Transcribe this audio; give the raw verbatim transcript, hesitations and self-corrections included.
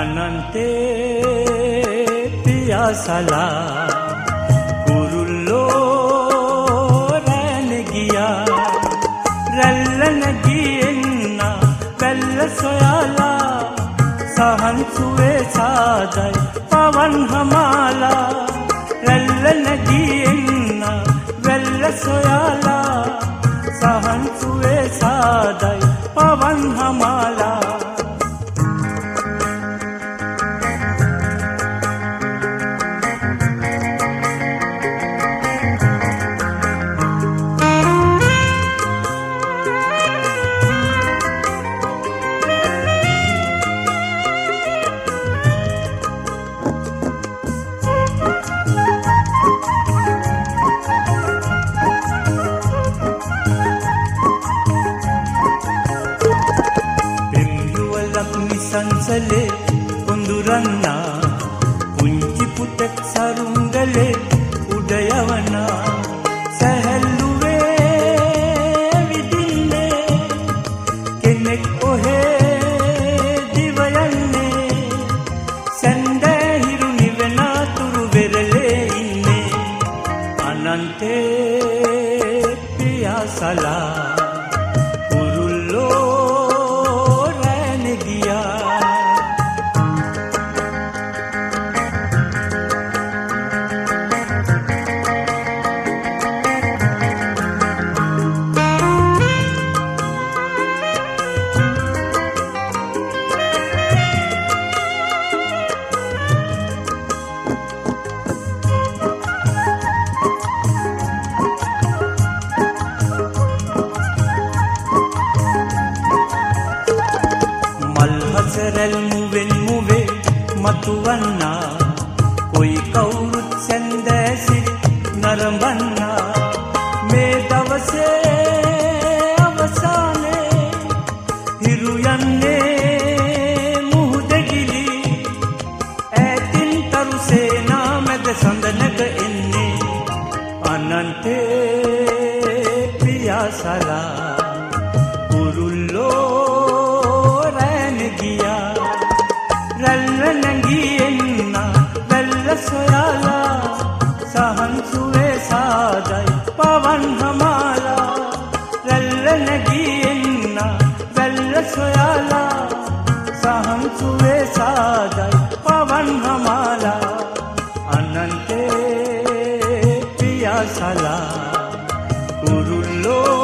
අනන්තේ පියාසලා කුරුල්ලෝ රැන ගියා රැල්ල නැගියෙන්න වැල්ල සොයාලා සහන් සුවේ සාදයි පවන් හමාලා රැල්ල නැගියෙන්න වැල්ල සොයාලා සහන් සුවේ සාදයි පවන් හමාලා සංසලේ කුඳුරන්නා පුංචි පුතෙක් සරුංගලේ උඩ යවනා සැහැල්ලුවේ විදින්නේ කෙනෙක් ඔහේ දිව යන්නේ සැන්දැහිරු නිවෙන තුරු වෙරළේ ඉන්නේ අනන්තේ පියාසලා රැල් මුවෙන් මුවේ මතුවන්නා කොයි කවුරුත් සැන්දෑසි නරඹන්නා මේ දවසේ අවසානේ හිරු යන්නේ මුහුදගිලි ඈතින් තරු සේනා මැද සඳනක එන්නේ අනන්තේ පියාසලා කුරුල්ලෝ රැල්ල නැගියෙන්න වැල්ල සොයාලා සහන් සුවේ සාදයි පවන් හමාලා රැල්ල නැගියෙන්න වැල්ල සොයාලා සහන් සුවේ සාදයි පවන් හමාලා අනන්තේ පියාසලා කුරුල්ලෝ